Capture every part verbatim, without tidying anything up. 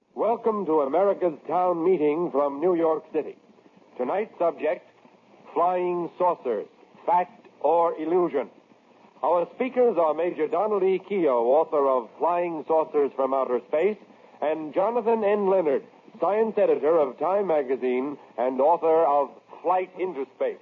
Welcome to America's Town Meeting from New York City. Tonight's subject, flying saucers, fact or illusion. Our speakers are Major Donald E. Keogh, author of Flying Saucers from Outer Space, and Jonathan N. Leonard, science editor of Time magazine and author of Flight into Space.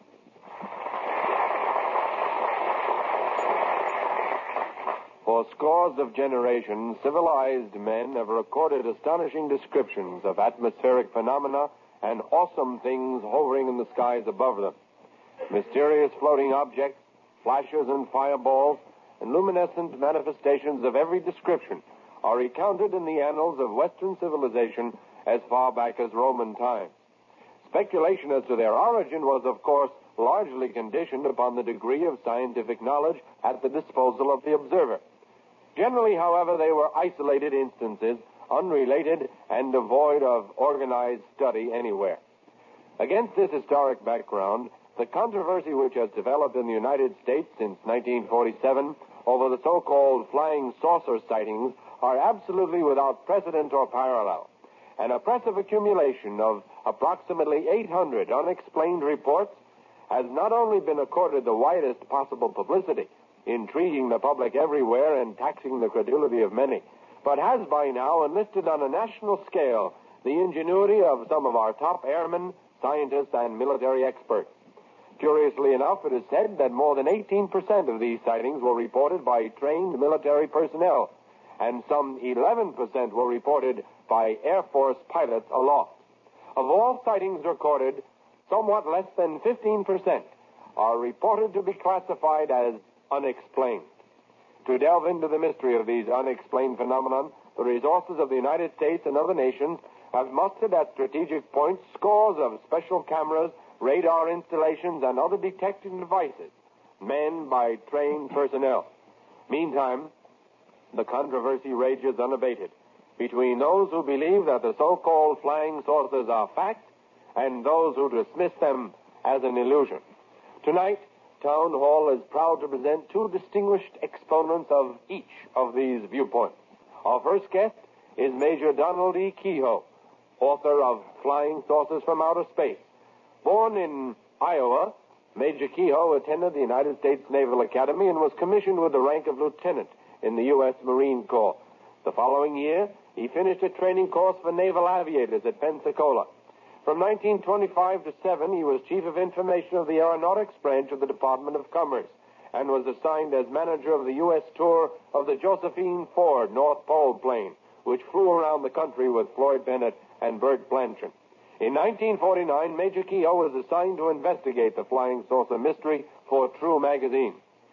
For scores of generations, civilized men have recorded astonishing descriptions of atmospheric phenomena and awesome things hovering in the skies above them. Mysterious floating objects, flashes and fireballs, and luminescent manifestations of every description are recounted in the annals of Western civilization as far back as Roman times. Speculation as to their origin was, of course, largely conditioned upon the degree of scientific knowledge at the disposal of the observer. Generally, however, they were isolated instances, unrelated and devoid of organized study anywhere. Against this historic background, the controversy which has developed in the United States since nineteen forty-seven over the so-called flying saucer sightings are absolutely without precedent or parallel. An oppressive accumulation of approximately eight hundred unexplained reports has not only been accorded the widest possible publicity, intriguing the public everywhere and taxing the credulity of many, but has by now enlisted on a national scale the ingenuity of some of our top airmen, scientists, and military experts. Curiously enough, it is said that more than eighteen percent of these sightings were reported by trained military personnel, and some eleven percent were reported by Air Force pilots aloft. Of all sightings recorded, somewhat less than fifteen percent are reported to be classified as unexplained. To delve into the mystery of these unexplained phenomena, the resources of the United States and other nations have mustered at strategic points scores of special cameras, radar installations, and other detecting devices manned by trained personnel. Meantime, the controversy rages unabated between those who believe that the so-called flying saucers are fact and those who dismiss them as an illusion. Tonight, Town Hall is proud to present two distinguished exponents of each of these viewpoints. Our first guest is Major Donald E. Keogh, author of Flying Saucers from Outer Space. Born in Iowa, Major Keogh attended the United States Naval Academy and was commissioned with the rank of lieutenant in the U S Marine Corps. The following year, he finished a training course for naval aviators at Pensacola. From nineteen twenty-five to seven, he was Chief of Information of the Aeronautics Branch of the Department of Commerce and was assigned as manager of the U S tour of the Josephine Ford North Pole plane, which flew around the country with Floyd Bennett and Bert Blanchard. In nineteen forty-nine, Major Keogh was assigned to investigate the flying saucer mystery for True magazine.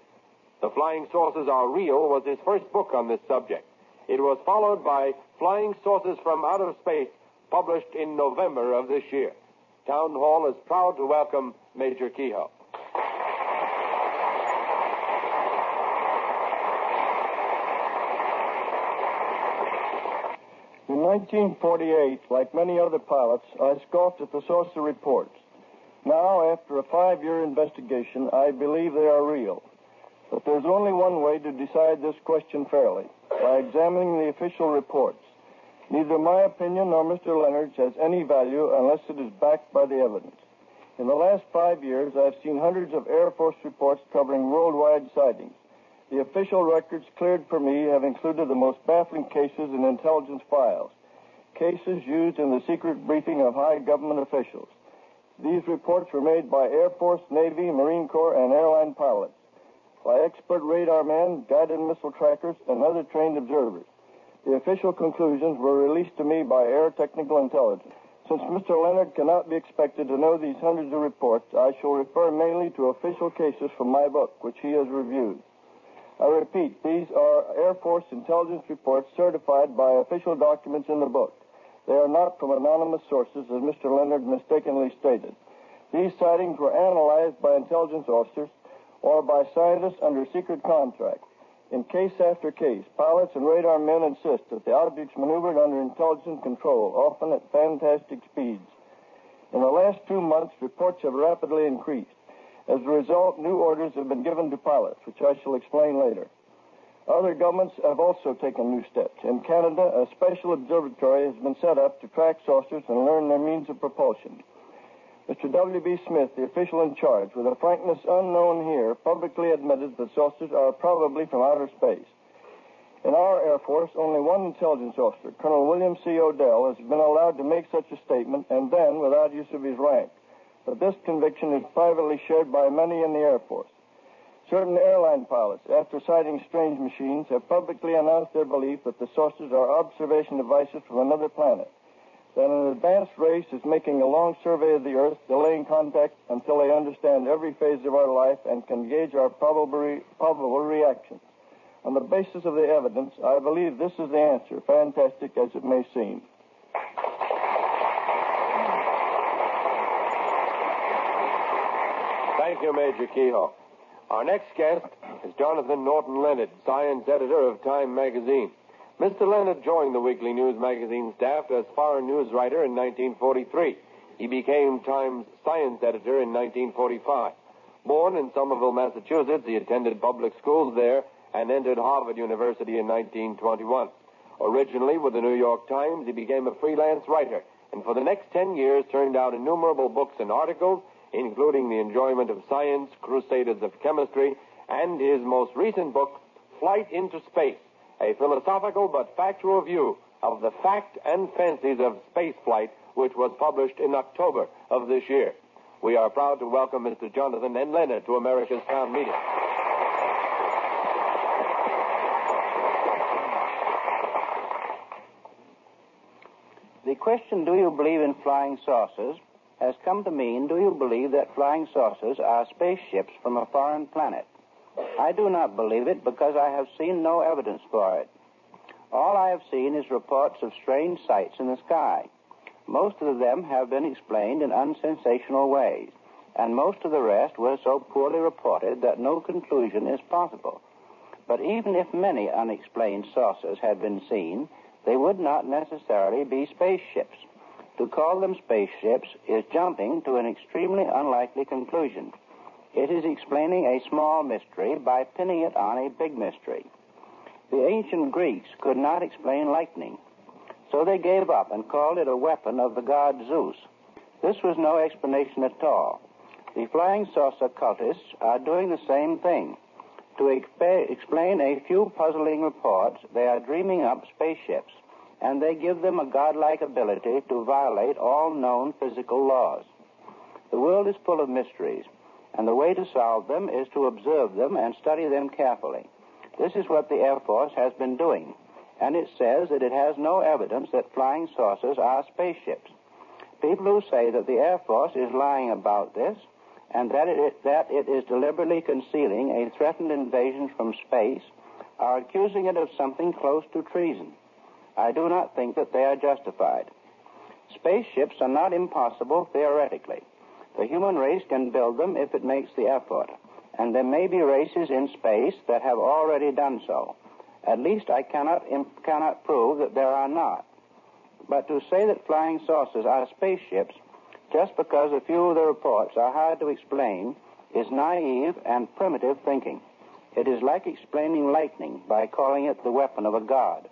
The Flying Saucers Are Real was his first book on this subject. It was followed by Flying Saucers from Outer Space, published in November of this year. Town Hall is proud to welcome Major Keogh. In nineteen forty-eight, like many other pilots, I scoffed at the saucer reports. Now, after a five-year investigation, I believe they are real. But there's only one way to decide this question fairly, by examining the official reports. Neither my opinion nor Mister Leonard's has any value unless it is backed by the evidence. In the last five years, I've seen hundreds of Air Force reports covering worldwide sightings. The official records cleared for me have included the most baffling cases in intelligence files, cases used in the secret briefing of high government officials. These reports were made by Air Force, Navy, Marine Corps, and airline pilots, by expert radar men, guided missile trackers, and other trained observers. The official conclusions were released to me by Air Technical Intelligence. Since Mister Leonard cannot be expected to know these hundreds of reports, I shall refer mainly to official cases from my book, which he has reviewed. I repeat, these are Air Force intelligence reports certified by official documents in the book. They are not from anonymous sources, as Mister Leonard mistakenly stated. These sightings were analyzed by intelligence officers or by scientists under secret contract. In case after case, pilots and radar men insist that the objects maneuvered under intelligent control, often at fantastic speeds. In the last two months, reports have rapidly increased. As a result, new orders have been given to pilots, which I shall explain later. Other governments have also taken new steps. In Canada, a special observatory has been set up to track saucers and learn their means of propulsion. Mister W B Smith, the official in charge, with a frankness unknown here, publicly admitted that saucers are probably from outer space. In our Air Force, only one intelligence officer, Colonel William C. Odell, has been allowed to make such a statement, and then without use of his rank. But this conviction is privately shared by many in the Air Force. Certain airline pilots, after sighting strange machines, have publicly announced their belief that the saucers are observation devices from another planet. That an advanced race is making a long survey of the Earth, delaying contact until they understand every phase of our life and can gauge our probable, re- probable reactions. On the basis of the evidence, I believe this is the answer, fantastic as it may seem. Thank you, Major Kehoe. Our next guest is Jonathan Norton Leonard, science editor of Time magazine. Mister Leonard joined the Weekly News magazine staff as foreign news writer in nineteen forty-three. He became Time's science editor in nineteen forty-five. Born in Somerville, Massachusetts, he attended public schools there and entered Harvard University in nineteen twenty-one. Originally with the New York Times, he became a freelance writer, and for the next ten years turned out innumerable books and articles, including The Enjoyment of Science, Crusaders of Chemistry, and his most recent book, Flight into Space, a philosophical but factual view of the fact and fancies of spaceflight, which was published in October of this year. We are proud to welcome Mister Jonathan N. Leonard to America's Town Meeting. The question, do you believe in flying saucers, has come to mean, do you believe that flying saucers are spaceships from a foreign planet? I do not believe it because I have seen no evidence for it. All I have seen is reports of strange sights in the sky. Most of them have been explained in unsensational ways, and most of the rest were so poorly reported that no conclusion is possible. But even if many unexplained saucers had been seen, they would not necessarily be spaceships. To call them spaceships is jumping to an extremely unlikely conclusion. It is explaining a small mystery by pinning it on a big mystery. The ancient Greeks could not explain lightning, so they gave up and called it a weapon of the god Zeus. This was no explanation at all. The flying saucer cultists are doing the same thing. To exp- explain a few puzzling reports, they are dreaming up spaceships, and they give them a godlike ability to violate all known physical laws. The world is full of mysteries, and the way to solve them is to observe them and study them carefully. This is what the Air Force has been doing, and it says that it has no evidence that flying saucers are spaceships. People who say that the Air Force is lying about this and that it, that it is deliberately concealing a threatened invasion from space are accusing it of something close to treason. I do not think that they are justified. Spaceships are not impossible theoretically. The human race can build them if it makes the effort, and there may be races in space that have already done so. At least I cannot cannot prove that there are not. But to say that flying saucers are spaceships just because a few of the reports are hard to explain is naive and primitive thinking. It is like explaining lightning by calling it the weapon of a god.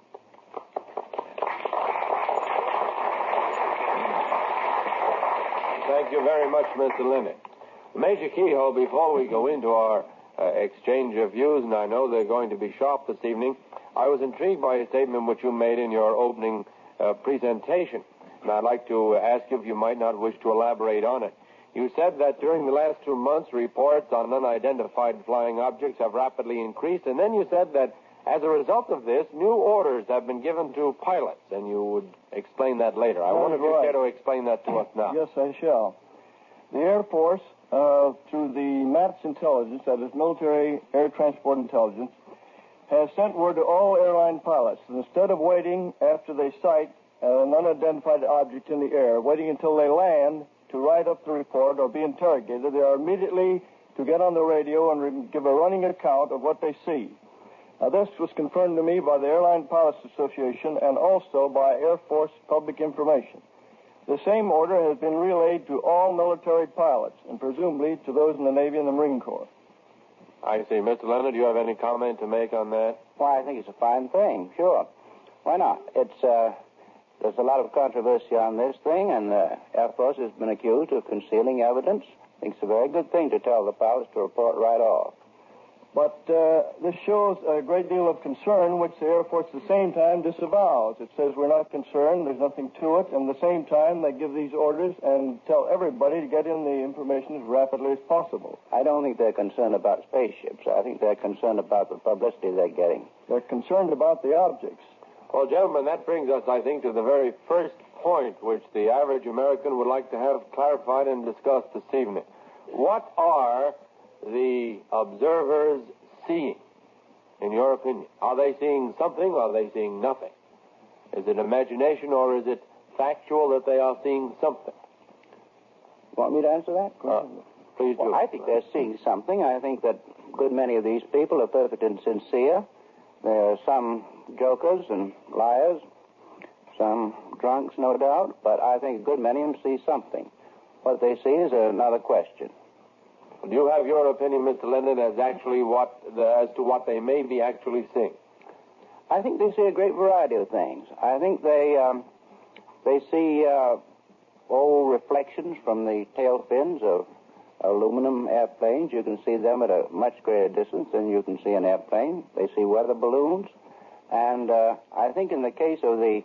Thank you very much, Mister Leonard. Major Kehoe, before we go into our uh, exchange of views, and I know they're going to be sharp this evening, I was intrigued by a statement which you made in your opening uh, presentation, and I'd like to ask you if you might not wish to elaborate on it. You said that during the last two months, reports on unidentified flying objects have rapidly increased, and then you said that as a result of this, new orders have been given to pilots, and you would explain that later. I wonder if you care to explain that to us now. Yes, I shall. The Air Force, uh, through the MATS intelligence, that is Military Air Transport Intelligence, has sent word to all airline pilots that instead of waiting after they sight an unidentified object in the air, waiting until they land to write up the report or be interrogated, they are immediately to get on the radio and re- give a running account of what they see. Now, this was confirmed to me by the Airline Pilots Association and also by Air Force Public Information. The same order has been relayed to all military pilots and presumably to those in the Navy and the Marine Corps. I see. Mister Leonard, do you have any comment to make on that? Why, I think it's a fine thing, sure. Why not? It's, uh, there's a lot of controversy on this thing, and the Air Force has been accused of concealing evidence. I think it's a very good thing to tell the pilots to report right off. But uh, this shows a great deal of concern, which the Air Force at the same time disavows. It says we're not concerned, there's nothing to it, and at the same time they give these orders and tell everybody to get in the information as rapidly as possible. I don't think they're concerned about spaceships. I think they're concerned about the publicity they're getting. They're concerned about the objects. Well, gentlemen, that brings us, I think, to the very first point which the average American would like to have clarified and discussed this evening. What are the observers seeing, in your opinion? Are they seeing something or are they seeing nothing? Is it imagination or is it factual that they are seeing something? Want me to answer that? Uh, please do. Well, I think they're seeing something. I think that a good many of these people are perfect and sincere. There are some jokers and liars, some drunks, no doubt, but I think a good many of them see something. What they see is another question. Do you have your opinion, Mister Leonard, as actually what the, as to what they may be actually seeing? I think they see a great variety of things. I think they um, they see uh, old reflections from the tail fins of aluminum airplanes. You can see them at a much greater distance than you can see an airplane. They see weather balloons. And uh, I think in the case of the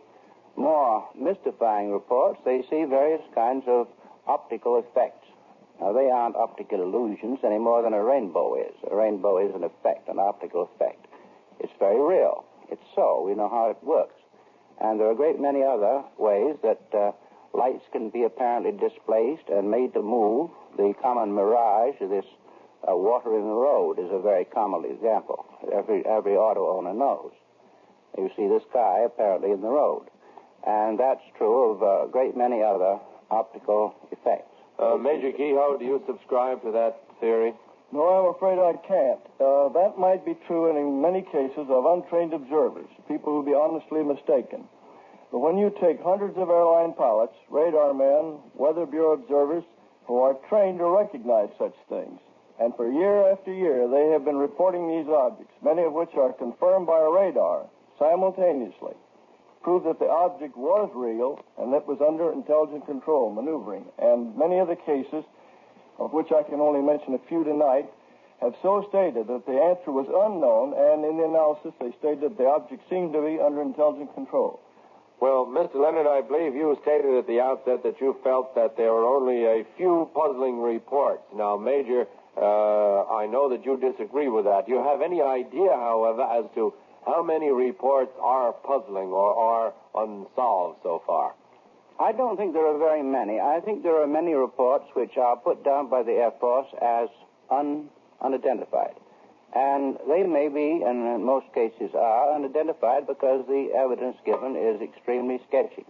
more mystifying reports, they see various kinds of optical effects. Now, they aren't optical illusions any more than a rainbow is. A rainbow is an effect, an optical effect. It's very real. It's so. We know how it works. And there are a great many other ways that uh, lights can be apparently displaced and made to move. The common mirage of this uh, water in the road is a very common example. Every, every auto owner knows. You see the sky apparently in the road. And that's true of a great many other optical effects. Uh, Major Kehoe, do you subscribe to that theory? No, I'm afraid I can't. Uh, that might be true in many cases of untrained observers, people who be honestly mistaken. But when you take hundreds of airline pilots, radar men, Weather Bureau observers, who are trained to recognize such things, and for year after year they have been reporting these objects, many of which are confirmed by a radar simultaneously, prove that the object was real and that was under intelligent control, maneuvering. And many of the cases, of which I can only mention a few tonight, have so stated that the answer was unknown, and in the analysis they stated that the object seemed to be under intelligent control. Well, Mister Leonard, I believe you stated at the outset that you felt that there were only a few puzzling reports. Now, Major, uh, I know that you disagree with that. Do you have any idea, however, as to how many reports are puzzling or are unsolved so far? I don't think there are very many. I think there are many reports which are put down by the Air Force as un, unidentified. And they may be, and in most cases are, unidentified because the evidence given is extremely sketchy.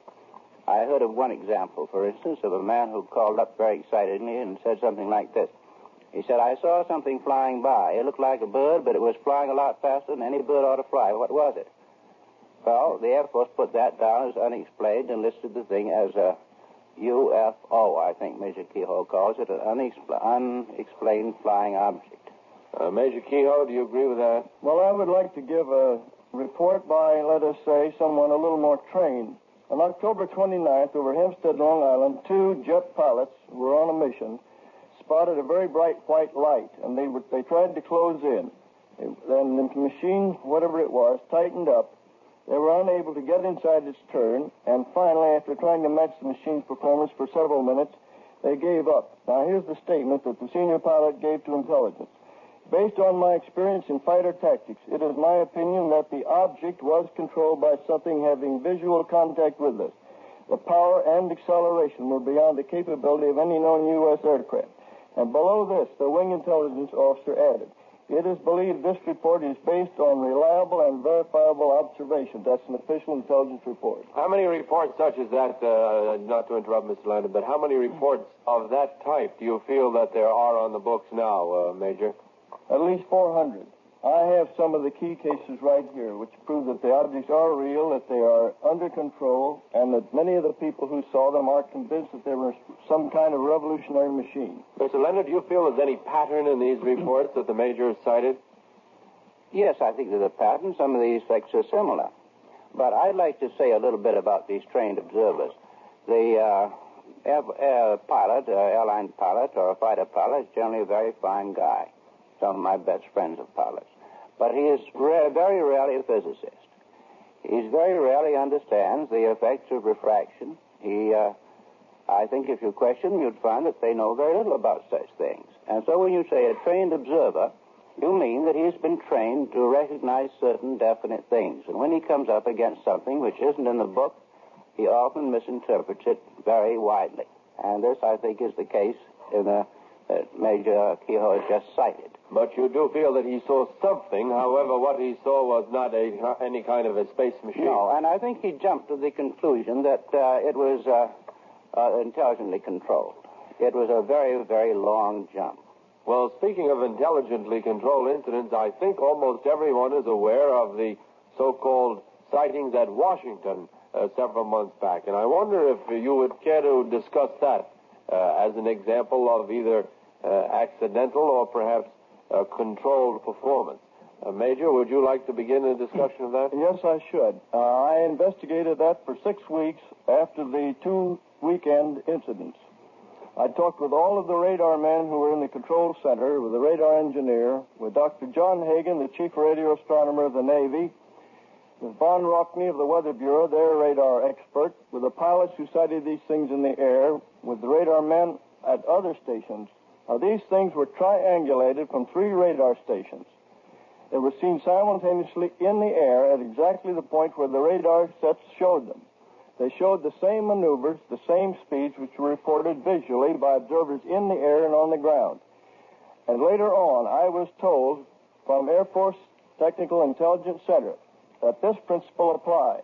I heard of one example, for instance, of a man who called up very excitedly and said something like this. He said, I saw something flying by. It looked like a bird, but it was flying a lot faster than any bird ought to fly. What was it? Well, the Air Force put that down as unexplained and listed the thing as a U F O, I think Major Kehoe calls it, an unexpl- unexplained flying object. Uh, Major Kehoe, do you agree with that? Well, I would like to give a report by, let us say, someone a little more trained. On October twenty-ninth, over Hempstead, Long Island, two jet pilots who were on a mission spotted a very bright white light, and they were, they tried to close in. Then the machine, whatever it was, tightened up. They were unable to get inside its turn, and finally, after trying to match the machine's performance for several minutes, they gave up. Now, here's the statement that the senior pilot gave to intelligence. Based on my experience in fighter tactics, it is my opinion that the object was controlled by something having visual contact with us. The power and acceleration were beyond the capability of any known U S aircraft. And below this, the wing intelligence officer added, it is believed this report is based on reliable and verifiable observations. That's an official intelligence report. How many reports such as that, uh, not to interrupt Mister Leonard, but how many reports of that type do you feel that there are on the books now, uh, Major? At least four hundred. I have some of the key cases right here, which prove that the objects are real, that they are under control, and that many of the people who saw them are convinced that they were some kind of revolutionary machine. Mister Leonard, do you feel there's any pattern in these reports that the Major has cited? Yes, I think there's a pattern. Some of these effects are similar. But I'd like to say a little bit about these trained observers. The uh, air, air pilot, uh, airline pilot, or a fighter pilot is generally a very fine guy. Some of my best friends are pilots. But he is re- very rarely a physicist. He very rarely understands the effects of refraction. He, uh, I think if you question them, you'd find that they know very little about such things. And so when you say a trained observer, you mean that he's been trained to recognize certain definite things. And when he comes up against something which isn't in the book, he often misinterprets it very widely. And this, I think, is the case in the that Major Kehoe has just cited. But you do feel that he saw something. However, what he saw was not a, any kind of a space machine. No, and I think he jumped to the conclusion that uh, it was uh, uh, intelligently controlled. It was a very, very long jump. Well, speaking of intelligently controlled incidents, I think almost everyone is aware of the so-called sightings at Washington uh, several months back. And I wonder if you would care to discuss that uh, as an example of either uh, accidental or perhaps uh, controlled performance. Uh, Major, would you like to begin a discussion of that? Yes, I should. Uh, I investigated that for six weeks after the two weekend incidents. I talked with all of the radar men who were in the control center, with the radar engineer, with Doctor John Hagen, the chief radio astronomer of the Navy, with Von Rockney of the Weather Bureau, their radar expert, with the pilots who sighted these things in the air, with the radar men at other stations. Now, these things were triangulated from three radar stations. They were seen simultaneously in the air at exactly the point where the radar sets showed them. They showed the same maneuvers, the same speeds, which were reported visually by observers in the air and on the ground. And later on, I was told from Air Force Technical Intelligence Center that this principle applied.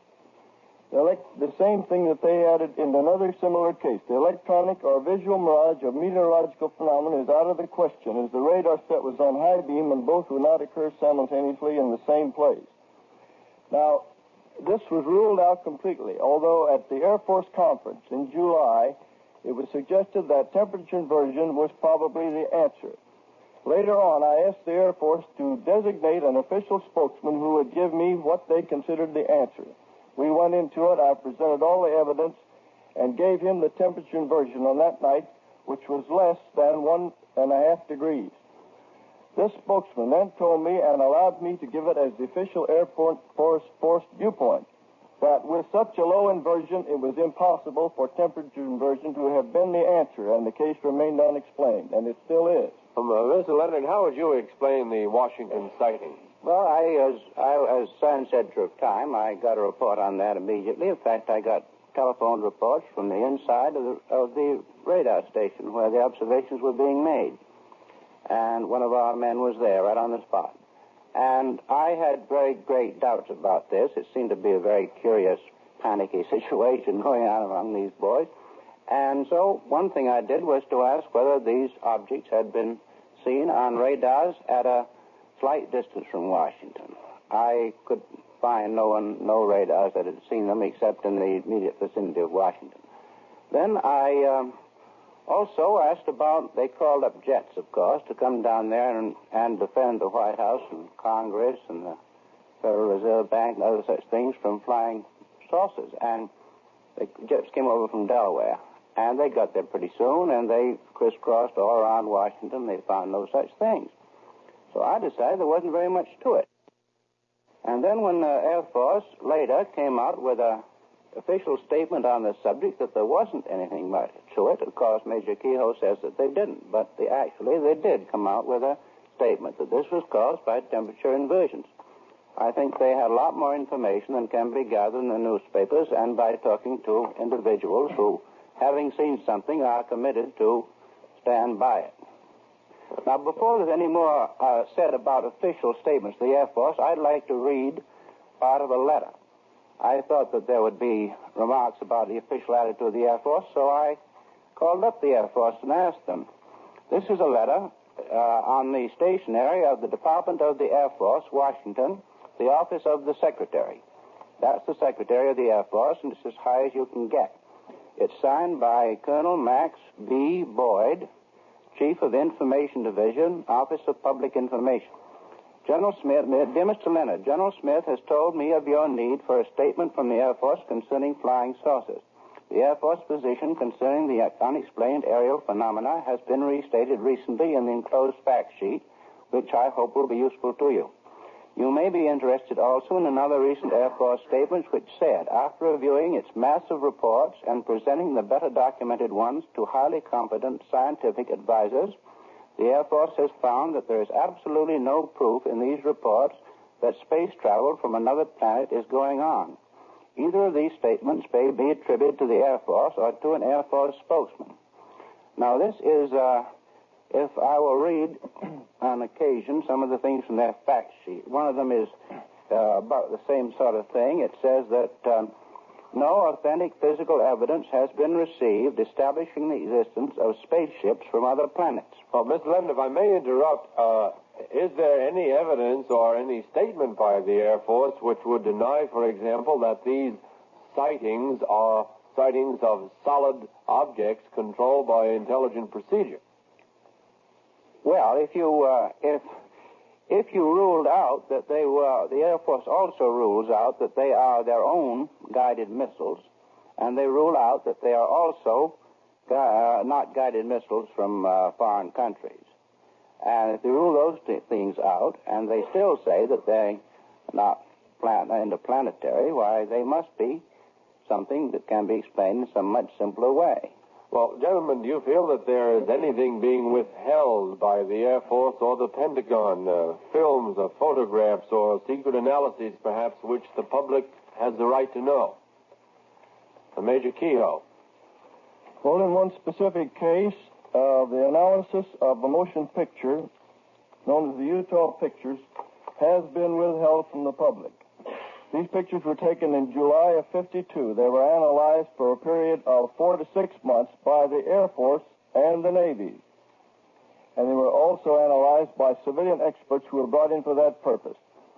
The, elect- the same thing that they added in another similar case. The electronic or visual mirage of meteorological phenomena is out of the question, as the radar set was on high beam and both would not occur simultaneously in the same place. Now, this was ruled out completely, although at the Air Force conference in July, it was suggested that temperature inversion was probably the answer. Later on, I asked the Air Force to designate an official spokesman who would give me what they considered the answer. We went into it. I presented all the evidence and gave him the temperature inversion on that night, which was less than one and a half degrees. This spokesman then told me and allowed me to give it as the official Air Force, Force viewpoint, that with such a low inversion, it was impossible for temperature inversion to have been the answer, and the case remained unexplained, and it still is. Um, uh, Mister Leonard, how would you explain the Washington sighting? Well, I, as, I, as Science Editor of Time, I got a report on that immediately. In fact, I got telephone reports from the inside of the, of the radar station where the observations were being made. And one of our men was there right on the spot. And I had very great doubts about this. It seemed to be a very curious, panicky situation going on among these boys. And so one thing I did was to ask whether these objects had been seen on radars at a slight distance from Washington. I could find no one, no radars that had seen them except in the immediate vicinity of Washington. Then I um, also asked about, they called up jets, of course, to come down there and, and defend the White House and Congress and the Federal Reserve Bank and other such things from flying saucers. And the jets came over from Delaware. And they got there pretty soon, and they crisscrossed all around Washington. They found no such things. So I decided there wasn't very much to it. And then when the Air Force later came out with a official statement on the subject that there wasn't anything much to it, of course, Major Kehoe says that they didn't. But they, actually, they did come out with a statement that this was caused by temperature inversions. I think they had a lot more information than can be gathered in the newspapers and by talking to individuals who, having seen something, are committed to stand by it. Now, before there's any more uh, said about official statements of the Air Force, I'd like to read part of a letter. I thought that there would be remarks about the official attitude of the Air Force, so I called up the Air Force and asked them. This is a letter uh, on the stationery of the Department of the Air Force, Washington, the Office of the Secretary. That's the Secretary of the Air Force, and it's as high as you can get. It's signed by Colonel Max B. Boyd, Chief of Information Division, Office of Public Information. General Smith, dear Mister Leonard, General Smith has told me of your need for a statement from the Air Force concerning flying saucers. The Air Force position concerning the unexplained aerial phenomena has been restated recently in the enclosed fact sheet, which I hope will be useful to you. You may be interested also in another recent Air Force statement which said, after reviewing its massive reports and presenting the better documented ones to highly competent scientific advisors, the Air Force has found that there is absolutely no proof in these reports that space travel from another planet is going on. Either of these statements may be attributed to the Air Force or to an Air Force spokesman. Now, this is, uh, if I will read on occasion some of the things from their fact sheet. One of them is uh, about the same sort of thing. It says that um, no authentic physical evidence has been received establishing the existence of spaceships from other planets. Well, Mister Leonard, if I may interrupt, uh, is there any evidence or any statement by the Air Force which would deny, for example, that these sightings are sightings of solid objects controlled by intelligent procedure? Well, if you uh, if if you ruled out that they were, the Air Force also rules out that they are their own guided missiles, and they rule out that they are also uh, not guided missiles from uh, foreign countries. And if they rule those t- things out, and they still say that they're not plan- interplanetary, why, they must be something that can be explained in some much simpler way. Well, gentlemen, do you feel that there is anything being withheld by the Air Force or the Pentagon, uh, films or photographs or secret analyses, perhaps, which the public has the right to know? Uh, Major Kehoe. Well, in one specific case, uh, the analysis of a motion picture, known as the Utah Pictures, has been withheld from the public. These pictures were taken in July of fifty-two. They were analyzed for a period of four to six months by the Air Force and the Navy. And they were also analyzed by civilian experts who were brought in for that purpose.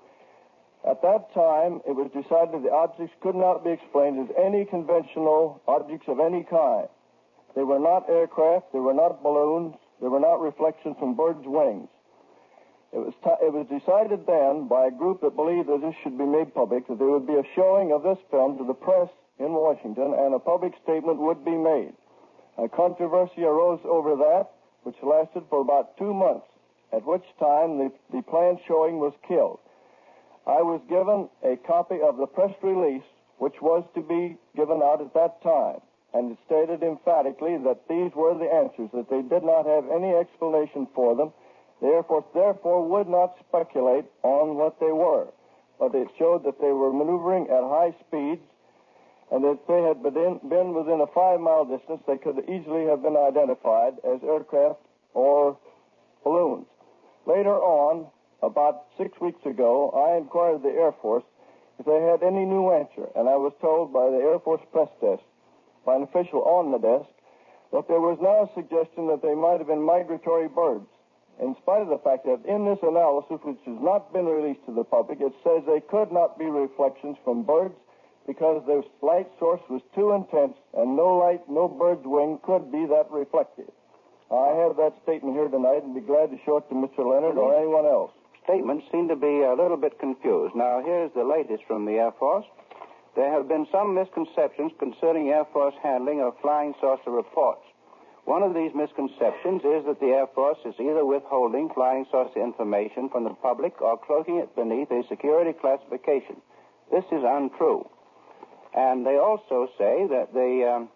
At that time, it was decided the objects could not be explained as any conventional objects of any kind. They were not aircraft, they were not balloons, they were not reflections from birds' wings. It was, t- it was decided then by a group that believed that this should be made public that there would be a showing of this film to the press in Washington and a public statement would be made. A controversy arose over that, which lasted for about two months, at which time the, the planned showing was killed. I was given a copy of the press release, which was to be given out at that time, and it stated emphatically that these were the answers, that they did not have any explanation for them. The Air Force, therefore, would not speculate on what they were, but it showed that they were maneuvering at high speeds, and that if they had been, been within a five-mile distance, they could easily have been identified as aircraft or balloons. Later on, about six weeks ago, I inquired of the Air Force if they had any new answer, and I was told by the Air Force press desk, by an official on the desk, that there was now a suggestion that they might have been migratory birds. In spite of the fact that in this analysis, which has not been released to the public, it says they could not be reflections from birds because their light source was too intense and no light, no bird's wing could be that reflective. I have that statement here tonight and be glad to show it to Mister Leonard or anyone else. Statements seem to be a little bit confused. Now, here's the latest from the Air Force. There have been some misconceptions concerning Air Force handling of flying saucer reports. One of these misconceptions is that the Air Force is either withholding flying saucer information from the public or cloaking it beneath a security classification. This is untrue. And they also say that they, um,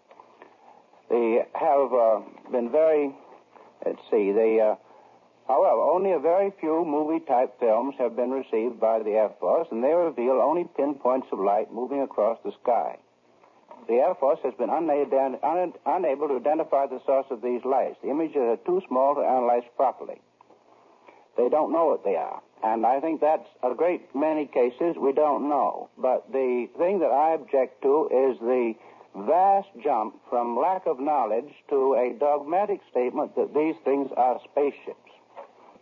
they have uh, been very, let's see, they, uh, however, only a very few movie-type films have been received by the Air Force, and they reveal only pinpoints of light moving across the sky. The Air Force has been una- un- unable to identify the source of these lights. The images are too small to analyze properly. They don't know what they are. And I think that's a great many cases we don't know. But the thing that I object to is the vast jump from lack of knowledge to a dogmatic statement that these things are spaceships.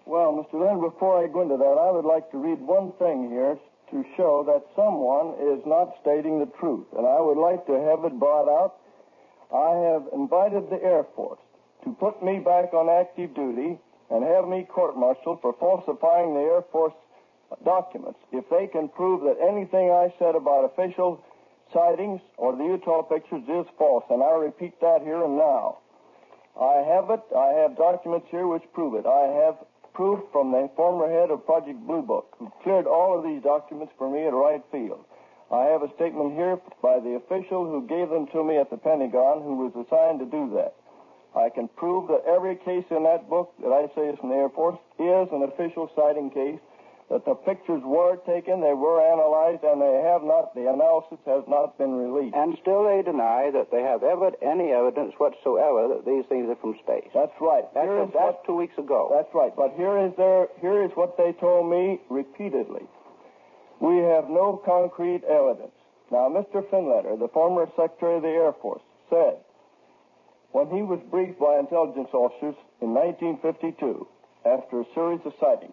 Well, Mister Leonard, before I go into that, I would like to read one thing here to show that someone is not stating the truth, and I would like to have it brought out. I have invited the Air Force to put me back on active duty and have me court-martialed for falsifying the Air Force documents if they can prove that anything I said about official sightings or the Utah pictures is false, and I repeat that here and now. I have it. I have documents here which prove it. I have proof from the former head of Project Blue Book, who cleared all of these documents for me at Wright Field. I have a statement here by the official who gave them to me at the Pentagon, who was assigned to do that. I can prove that every case in that book that I say is from the Air Force is an official sighting case, that the pictures were taken, they were analyzed, and they have not, the analysis has not been released. And still they deny that they have ever any evidence whatsoever that these things are from space. That's right. That's, Here a, is that's what, two weeks ago. That's right. But here is their, here is what they told me repeatedly. We have no concrete evidence. Now, Mister Finletter, the former Secretary of the Air Force, said, when he was briefed by intelligence officers in nineteen fifty-two, after a series of sightings,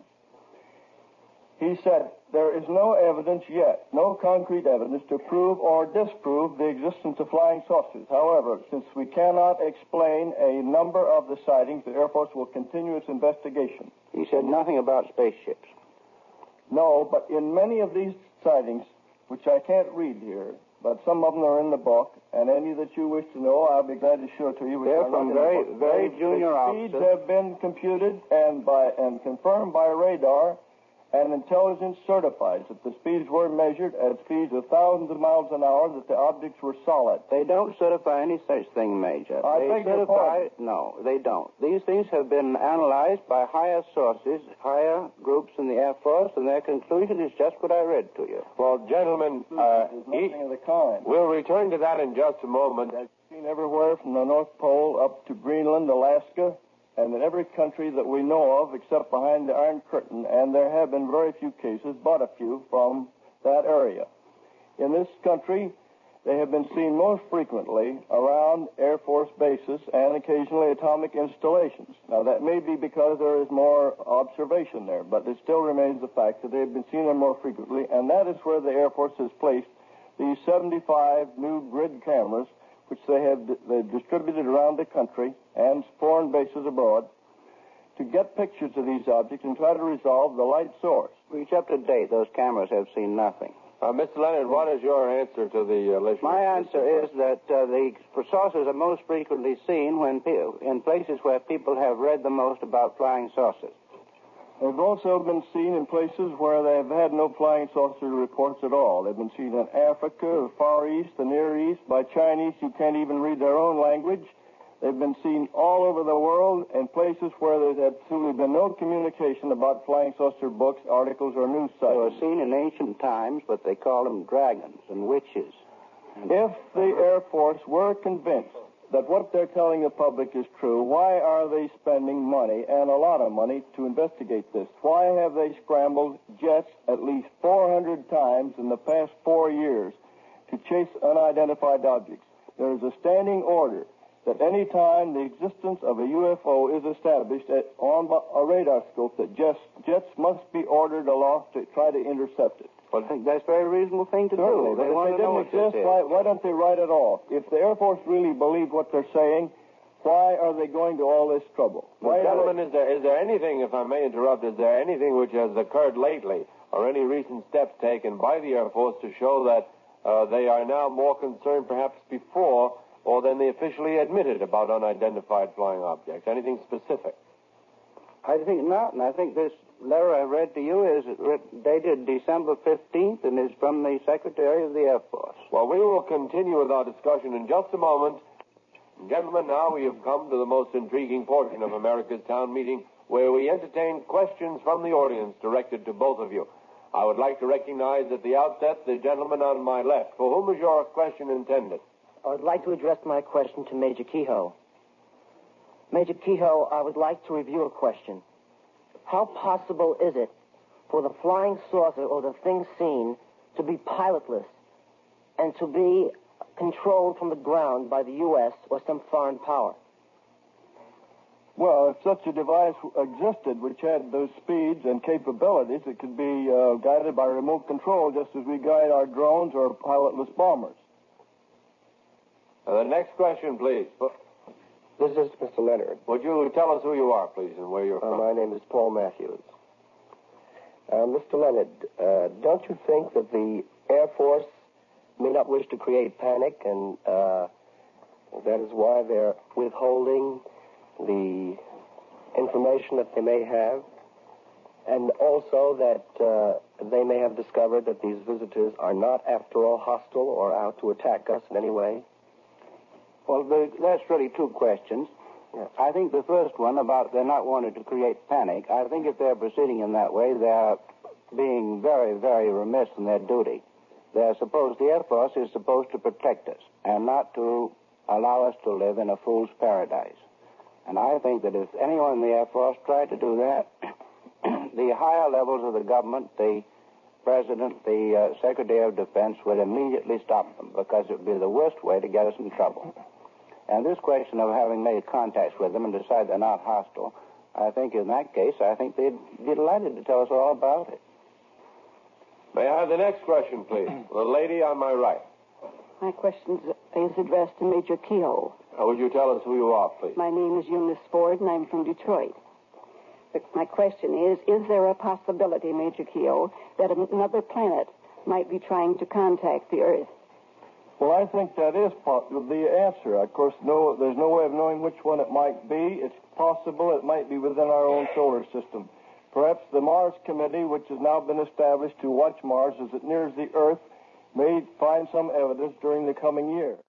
he said, there is no evidence yet, no concrete evidence to prove or disprove the existence of flying saucers. However, since we cannot explain a number of the sightings, the Air Force will continue its investigation. He said nothing about spaceships. No, but in many of these sightings, which I can't read here, but some of them are in the book, and any that you wish to know, I'll be glad to show to you. They're from very, very junior officers. The speeds have been computed and by and confirmed by radar, and intelligence certifies that the speeds were measured at speeds of thousands of miles an hour, that the objects were solid. They don't certify any such thing, Major. I they beg your certify, pardon. No, they don't. These things have been analyzed by higher sources, higher groups in the Air Force, and their conclusion is just what I read to you. Well, gentlemen, uh, There's nothing of the kind. we'll return to that in just a moment. I've seen everywhere from the North Pole up to Greenland, Alaska, and in every country that we know of except behind the Iron Curtain, and there have been very few cases, but a few, from that area. In this country, they have been seen most frequently around Air Force bases and occasionally atomic installations. Now, that may be because there is more observation there, but it still remains the fact that they have been seen there more frequently, and that is where the Air Force has placed these seventy-five new grid cameras, which they have they've distributed around the country and foreign bases abroad, to get pictures of these objects and try to resolve the light source. Reach up to date, those cameras have seen nothing. Uh, Mister Leonard, what is your answer to the uh, listener? My answer is that uh, the saucers are most frequently seen when pe- in places where people have read the most about flying saucers. They've also been seen in places where they've had no flying saucer reports at all. They've been seen in Africa, the Far East, the Near East, by Chinese who can't even read their own language. They've been seen all over the world in places where there's absolutely been no communication about flying saucer books, articles, or news sites. They were seen in ancient times, but they call them dragons and witches. If the Air Force were convinced that what they're telling the public is true, why are they spending money, and a lot of money, to investigate this? Why have they scrambled jets at least four hundred times in the past four years to chase unidentified objects? There is a standing order that any time the existence of a U F O is established at, on a radar scope, that jets, jets must be ordered aloft to try to intercept it. Well, I think that's a very reasonable thing to Certainly, do. but They if want they to know didn't what this exist, is. why, why don't they write it off? If the Air Force really believed what they're saying, why are they going to all this trouble? Well, Why are gentlemen, they- is there, is there anything, if I may interrupt, is there anything which has occurred lately, or any recent steps taken by the Air Force to show that uh, they are now more concerned perhaps before or than they officially admitted about unidentified flying objects? Anything specific? I think not, and I think this letter I read to you is dated December fifteenth and is from the Secretary of the Air Force. Well, we will continue with our discussion in just a moment. Gentlemen, now we have come to the most intriguing portion of America's Town Meeting, where we entertain questions from the audience directed to both of you. I would like to recognize at the outset the gentleman on my left. For whom is your question intended? I'd like to address my question to Major Kehoe. Major Kehoe, I would like to review a question. How possible is it for the flying saucer or the thing seen to be pilotless and to be controlled from the ground by the U S or some foreign power? Well, if such a device existed which had those speeds and capabilities, it could be uh, guided by remote control just as we guide our drones or pilotless bombers. Uh, the next question, please. This is Mister Leonard. Would you tell us who you are, please, and where you're Uh, from? my name is Paul Matthews. Uh, Mister Leonard, uh, don't you think that the Air Force may not wish to create panic, and uh, that is why they're withholding the information that they may have, and also that uh, they may have discovered that these visitors are not, after all, hostile or out to attack us in any way? Well, the, that's really two questions. Yes. I think the first one about they're not wanting to create panic, I think if they're proceeding in that way, they're being very, very remiss in their duty. They're supposed, the Air Force is supposed to protect us and not to allow us to live in a fool's paradise. And I think that if anyone in the Air Force tried to do that, the higher levels of the government, the President, the uh, Secretary of Defense, would immediately stop them because it would be the worst way to get us in trouble. And this question of having made contacts with them and decide they're not hostile, I think in that case, I think they'd be delighted to tell us all about it. May I have the next question, please? The lady on my right. My question is addressed to Major Kehoe. Uh, would you tell us who you are, please? My name is Eunice Ford, and I'm from Detroit. But my question is, is there a possibility, Major Kehoe, that another planet might be trying to contact the Earth? Well, I think that is po- the answer. Of course, no, there's no way of knowing which one it might be. It's possible it might be within our own solar system. Perhaps the Mars Committee, which has now been established to watch Mars as it nears the Earth, may find some evidence during the coming year.